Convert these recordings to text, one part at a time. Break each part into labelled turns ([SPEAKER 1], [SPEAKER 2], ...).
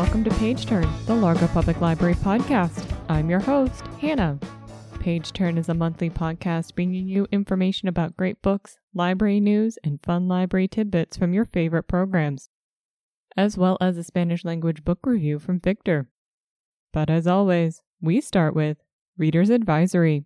[SPEAKER 1] welcome to Page Turn, the Largo Public Library podcast. I'm your host, Hannah. Page Turn is a monthly podcast bringing you information about great books, library news, and fun library tidbits from your favorite programs, as well as a Spanish language book review from Victor. But as always, we start with Reader's Advisory.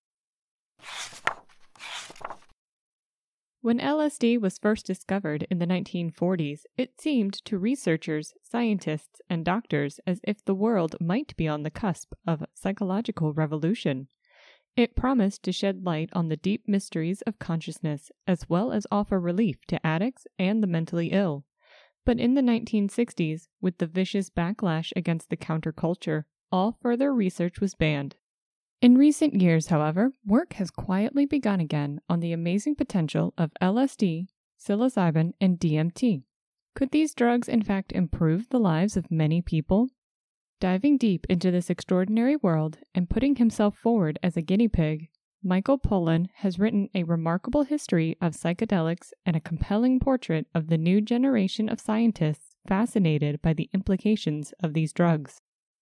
[SPEAKER 1] When LSD was first discovered in the 1940s, it seemed to researchers, scientists, and doctors as if the world might be on the cusp of psychological revolution. It promised to shed light on the deep mysteries of consciousness, as well as offer relief to addicts and the mentally ill. But in the 1960s, with the vicious backlash against the counterculture, all further research was banned. In recent years, however, work has quietly begun again on the amazing potential of LSD, psilocybin, and DMT. Could these drugs in fact improve the lives of many people? Diving deep into this extraordinary world and putting himself forward as a guinea pig, Michael Pollan has written a remarkable history of psychedelics and a compelling portrait of the new generation of scientists fascinated by the implications of these drugs.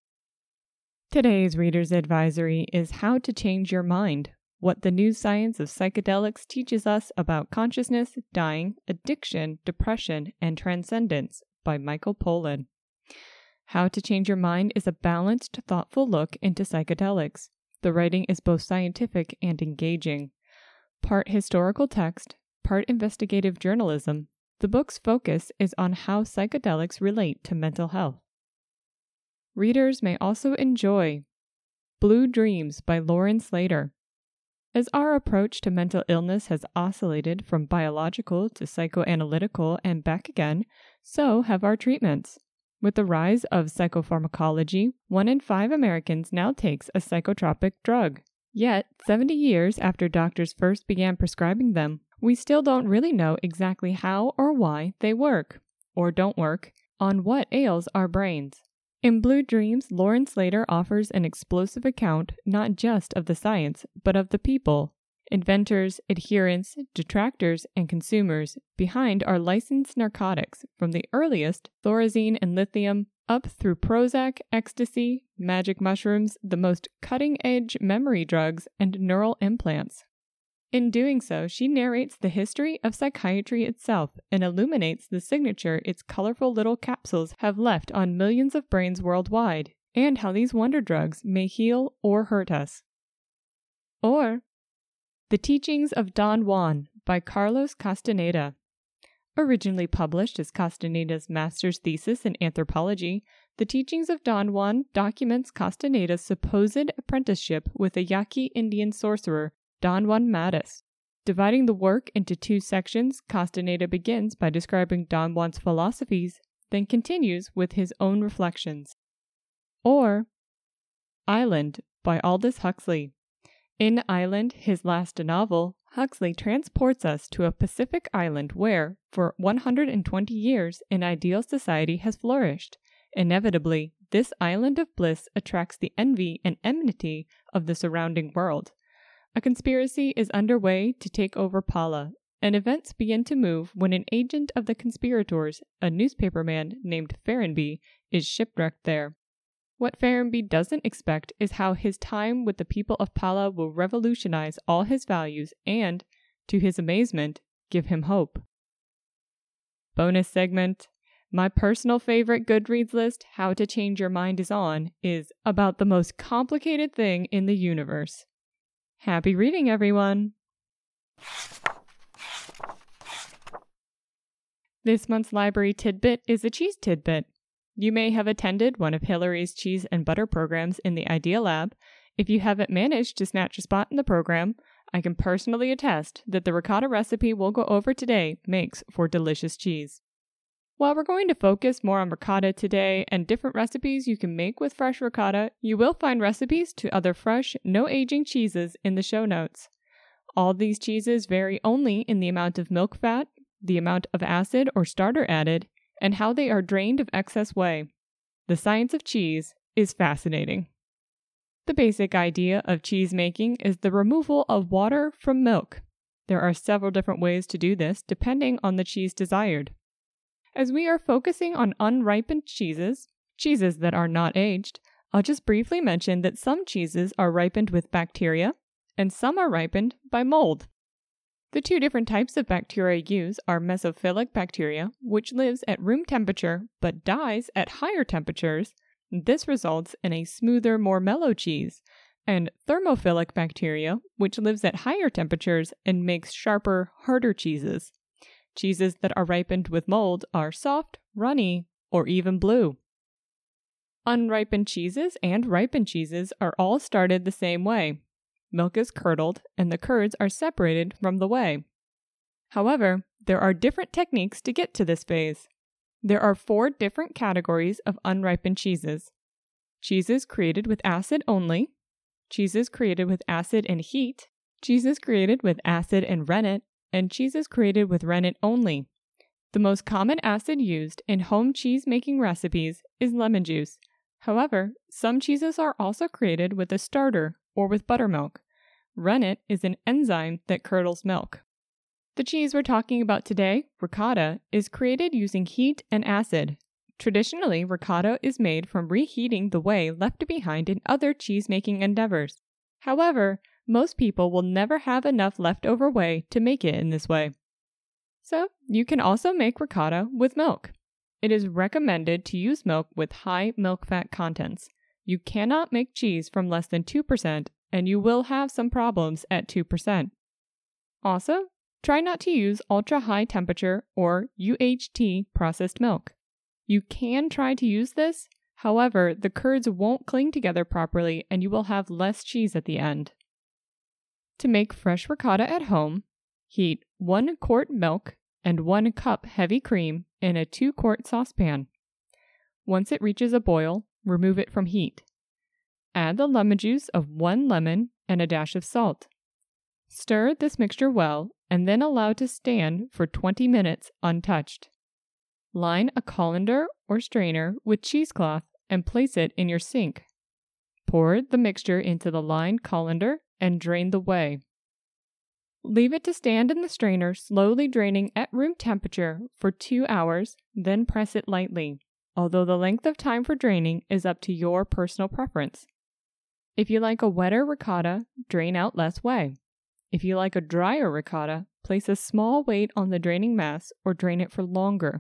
[SPEAKER 1] Today's Reader's Advisory is How to Change Your Mind, what the new science of psychedelics teaches us about consciousness, dying, addiction, depression, and transcendence by Michael Pollan. How to Change Your Mind is a balanced, thoughtful look into psychedelics. The writing is both scientific and engaging. Part historical text, part investigative journalism, the book's focus is on how psychedelics relate to mental health. Readers may also enjoy Blue Dreams by Lauren Slater. As our approach to mental illness has oscillated from biological to psychoanalytical and back again, so have our treatments. With the rise of psychopharmacology, 1 in 5 Americans now takes a psychotropic drug. Yet, 70 years after doctors first began prescribing them, we still don't really know exactly how or why they work, or don't work, on what ails our brains. In Blue Dreams, Lauren Slater offers an explosive account not just of the science, but of the people, inventors, adherents, detractors, and consumers behind our licensed narcotics, from the earliest, Thorazine and lithium, up through Prozac, ecstasy, magic mushrooms, the most cutting-edge memory drugs, and neural implants. In doing so, she narrates the history of psychiatry itself and illuminates the signature its colorful little capsules have left on millions of brains worldwide, and how these wonder drugs may heal or hurt us. Or The Teachings of Don Juan by Carlos Castaneda. Originally published as Castaneda's master's thesis in anthropology, The Teachings of Don Juan documents Castaneda's supposed apprenticeship with a Yaqui Indian sorcerer, Don Juan Matus. Dividing the work into 2 sections, Castaneda begins by describing Don Juan's philosophies, then continues with his own reflections. Or Island by Aldous Huxley. In Island, his last novel, Huxley transports us to a Pacific island where, for 120 years, an ideal society has flourished. Inevitably, this island of bliss attracts the envy and enmity of the surrounding world. A conspiracy is underway to take over Pala, and events begin to move when an agent of the conspirators, a newspaperman named Ferrenby, is shipwrecked there. What Ferrenby doesn't expect is how his time with the people of Pala will revolutionize all his values and, to his amazement, give him hope. Bonus segment. My personal favorite Goodreads list, How to Change Your Mind is on, is about the most complicated thing in the universe. Happy reading, everyone! This month's library tidbit is a cheese tidbit. You may have attended one of Hillary's cheese and butter programs in the Idea Lab. If you haven't managed to snatch a spot in the program, I can personally attest that the ricotta recipe we'll go over today makes for delicious cheese. While we're going to focus more on ricotta today and different recipes you can make with fresh ricotta, you will find recipes to other fresh, no-aging cheeses in the show notes. All these cheeses vary only in the amount of milk fat, the amount of acid or starter added, and how they are drained of excess whey. The science of cheese is fascinating. The basic idea of cheese making is the removal of water from milk. There are several different ways to do this depending on the cheese desired. As we are focusing on unripened cheeses, cheeses that are not aged, I'll just briefly mention that some cheeses are ripened with bacteria and some are ripened by mold. The two different types of bacteria used are mesophilic bacteria, which lives at room temperature but dies at higher temperatures. This results in a smoother, more mellow cheese, and thermophilic bacteria, which lives at higher temperatures and makes sharper, harder cheeses. Cheeses that are ripened with mold are soft, runny, or even blue. Unripened cheeses and ripened cheeses are all started the same way. Milk is curdled, and the curds are separated from the whey. However, there are different techniques to get to this phase. There are 4 different categories of unripened cheeses. Cheeses created with acid only, cheeses created with acid and heat, cheeses created with acid and rennet, and cheeses created with rennet only. The most common acid used in home cheese-making recipes is lemon juice. However, some cheeses are also created with a starter or with buttermilk. Rennet is an enzyme that curdles milk. The cheese we're talking about today, ricotta, is created using heat and acid. Traditionally, ricotta is made from reheating the whey left behind in other cheese-making endeavors. However, most people will never have enough leftover whey to make it in this way. So, you can also make ricotta with milk. It is recommended to use milk with high milk fat contents. You cannot make cheese from less than 2%, and you will have some problems at 2%. Also, try not to use ultra-high temperature or UHT processed milk. You can try to use this, however, the curds won't cling together properly and you will have less cheese at the end. To make fresh ricotta at home, heat 1 quart milk and 1 cup heavy cream in a 2-quart saucepan. Once it reaches a boil, remove it from heat. Add the lemon juice of 1 lemon and a dash of salt. Stir this mixture well and then allow to stand for 20 minutes untouched. Line a colander or strainer with cheesecloth and place it in your sink. Pour the mixture into the lined colander and drain the whey. Leave it to stand in the strainer, slowly draining at room temperature for 2 hours, then press it lightly, although the length of time for draining is up to your personal preference. If you like a wetter ricotta, drain out less whey. If you like a drier ricotta, place a small weight on the draining mass or drain it for longer.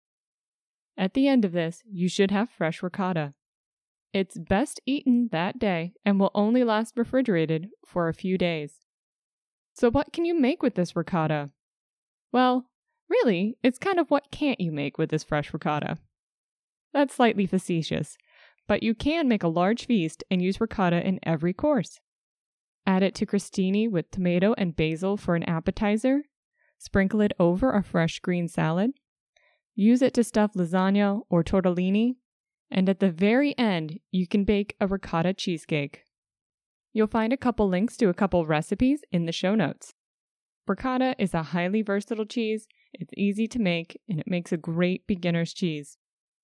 [SPEAKER 1] At the end of this, you should have fresh ricotta. It's best eaten that day and will only last refrigerated for a few days. So what can you make with this ricotta? Well, really, it's kind of what can't you make with this fresh ricotta? That's slightly facetious, but you can make a large feast and use ricotta in every course. Add it to crostini with tomato and basil for an appetizer. Sprinkle it over a fresh green salad. Use it to stuff lasagna or tortellini. And at the very end, you can bake a ricotta cheesecake. You'll find a couple links to a couple recipes in the show notes. Ricotta is a highly versatile cheese, it's easy to make, and it makes a great beginner's cheese.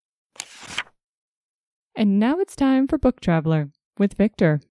[SPEAKER 1] And now it's time for Book Traveler with Victor.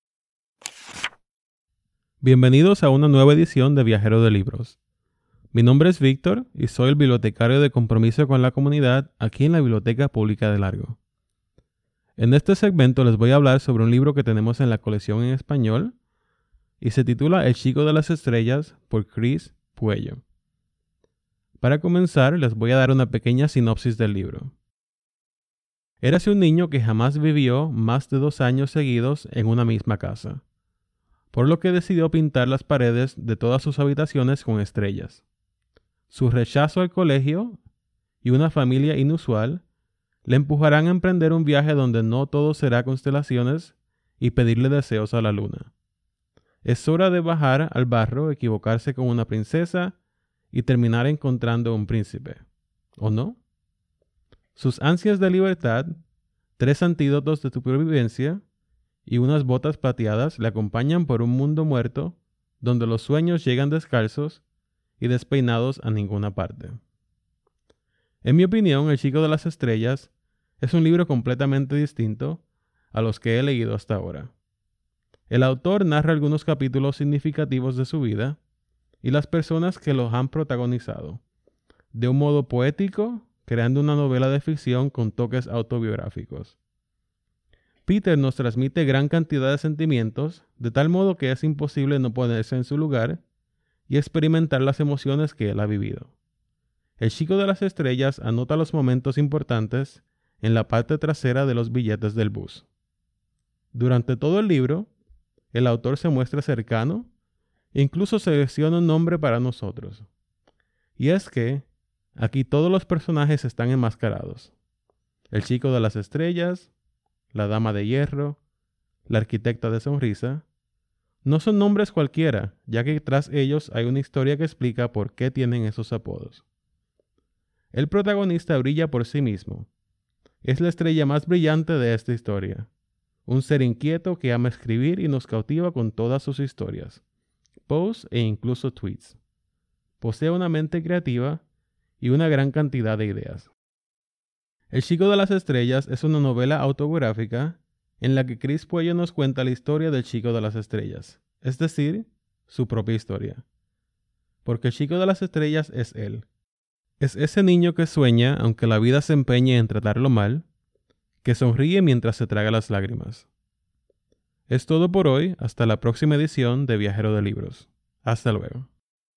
[SPEAKER 2] Bienvenidos a una nueva edición de Viajero de Libros. Mi nombre es Víctor y soy el bibliotecario de compromiso con la comunidad aquí en la Biblioteca Pública de Largo. En este segmento les voy a hablar sobre un libro que tenemos en la colección en español y se titula El Chico de las Estrellas por Chris Puello. Para comenzar, les voy a dar una pequeña sinopsis del libro. Érase un niño que jamás vivió más de 2 años seguidos en una misma casa, por lo que decidió pintar las paredes de todas sus habitaciones con estrellas. Su rechazo al colegio y una familia inusual le empujarán a emprender un viaje donde no todo será constelaciones y pedirle deseos a la luna. Es hora de bajar al barro, equivocarse con una princesa y terminar encontrando un príncipe. ¿O no? Sus ansias de libertad, 3 antídotos de supervivencia y unas botas plateadas le acompañan por un mundo muerto donde los sueños llegan descalzos y despeinados a ninguna parte. En mi opinión, El Chico de las Estrellas es un libro completamente distinto a los que he leído hasta ahora. El autor narra algunos capítulos significativos de su vida y las personas que los han protagonizado, de un modo poético, creando una novela de ficción con toques autobiográficos. Peter nos transmite gran cantidad de sentimientos, de tal modo que es imposible no ponerse en su lugar y experimentar las emociones que él ha vivido. El chico de las estrellas anota los momentos importantes en la parte trasera de los billetes del bus. Durante todo el libro, el autor se muestra cercano e incluso selecciona un nombre para nosotros. Y es que aquí todos los personajes están enmascarados. El chico de las estrellas, la dama de hierro, la arquitecta de sonrisa, no son nombres cualquiera, ya que tras ellos hay una historia que explica por qué tienen esos apodos. El protagonista brilla por sí mismo. Es la estrella más brillante de esta historia. Un ser inquieto que ama escribir y nos cautiva con todas sus historias, posts e incluso tweets. Posee una mente creativa y una gran cantidad de ideas. El chico de las estrellas es una novela autobiográfica en la que Chris Puello nos cuenta la historia del chico de las estrellas, es decir, su propia historia. Porque el chico de las estrellas es él. Es ese niño que sueña aunque la vida se empeñe en tratarlo mal, que sonríe mientras se traga las lágrimas. Es todo por hoy, hasta la próxima edición de Viajero de Libros. Hasta luego.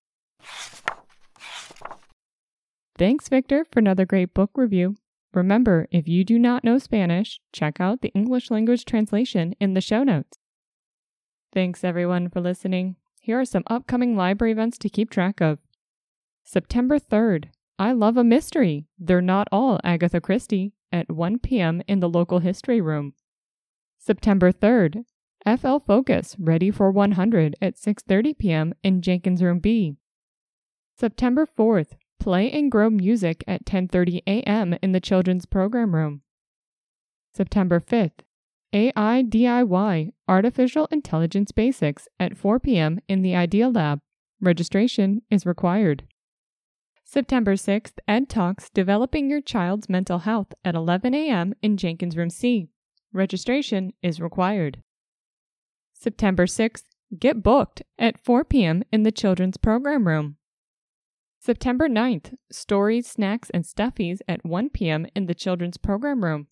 [SPEAKER 1] Thanks, Victor, for another great book review. Remember, if you do not know Spanish, check out the English language translation in the show notes. Thanks, everyone, for listening. Here are some upcoming library events to keep track of. September 3rd, I Love a Mystery. They're Not All Agatha Christie at 1 p.m. in the local history room. September 3rd, FL Focus, Ready for 100 at 6:30 p.m. in Jenkins Room B. September 4th, Play and Grow Music at 10:30 a.m. in the Children's Program Room. September 5th, AI DIY, Artificial Intelligence Basics at 4 p.m. in the Idea Lab. Registration is required. September 6th, Ed Talks, Developing Your Child's Mental Health at 11 a.m. in Jenkins Room C. Registration is required. September 6th, Get Booked at 4 p.m. in the Children's Program Room. September 9th, Stories, Snacks, and Stuffies at 1 p.m. in the Children's Program Room.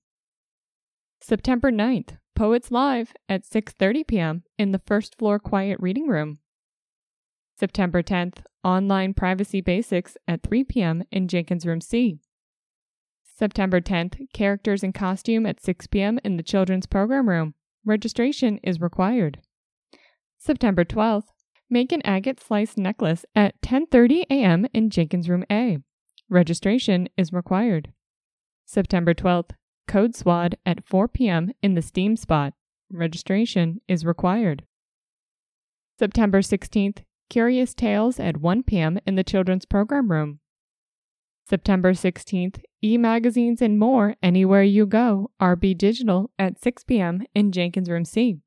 [SPEAKER 1] September 9th, Poets Live at 6:30 p.m. in the First Floor Quiet Reading Room. September 10th, Online Privacy Basics at 3 p.m. in Jenkins Room C. September 10th, Characters in Costume at 6 p.m. in the Children's Program Room. Registration is required. September 12th, Make an Agate Slice Necklace at 10:30 a.m. in Jenkins Room A. Registration is required. September 12th, Code Swad at 4 p.m. in the Steam Spot. Registration is required. September 16th, Curious Tales at 1 p.m. in the Children's Program Room. September 16th, E-Magazines and More Anywhere You Go, RB Digital at 6 p.m. in Jenkins Room C.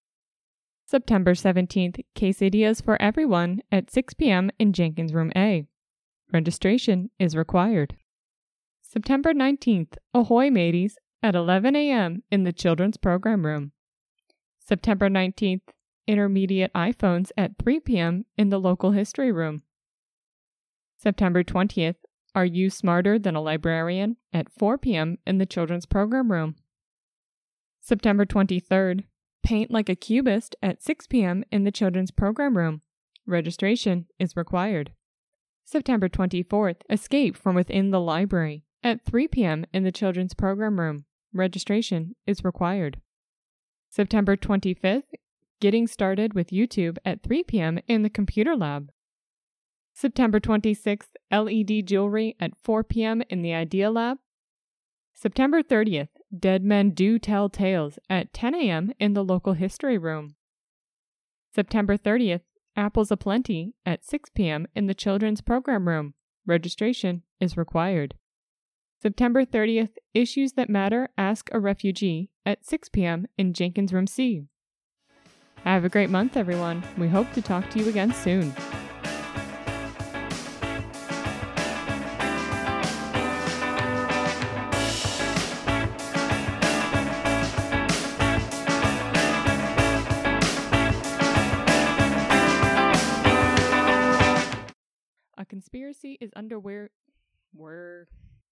[SPEAKER 1] September 17th, Quesadillas for Everyone at 6 p.m. in Jenkins Room A. Registration is required. September 19th, Ahoy Mateys at 11 a.m. in the Children's Program Room. September 19th, Intermediate iPhones at 3 p.m. in the local history room. September 20th, Are You Smarter Than a Librarian at 4 p.m. in the Children's Program Room. September 23rd, Paint Like a Cubist at 6 p.m. in the Children's Program Room. Registration is required. September 24th, Escape from Within the Library at 3 p.m. in the Children's Program Room. Registration is required. September 25th, Getting Started with YouTube at 3 p.m. in the Computer Lab. September 26th, LED Jewelry at 4 p.m. in the Idea Lab. September 30th, Dead Men Do Tell Tales at 10 a.m. in the local history room. September 30th, Apples Aplenty at 6 p.m. in the Children's Program Room. Registration is required. September 30th, Issues That Matter, Ask a Refugee at 6 p.m. in Jenkins Room C. Have a great month, everyone. We hope to talk to you again soon. A conspiracy is underway.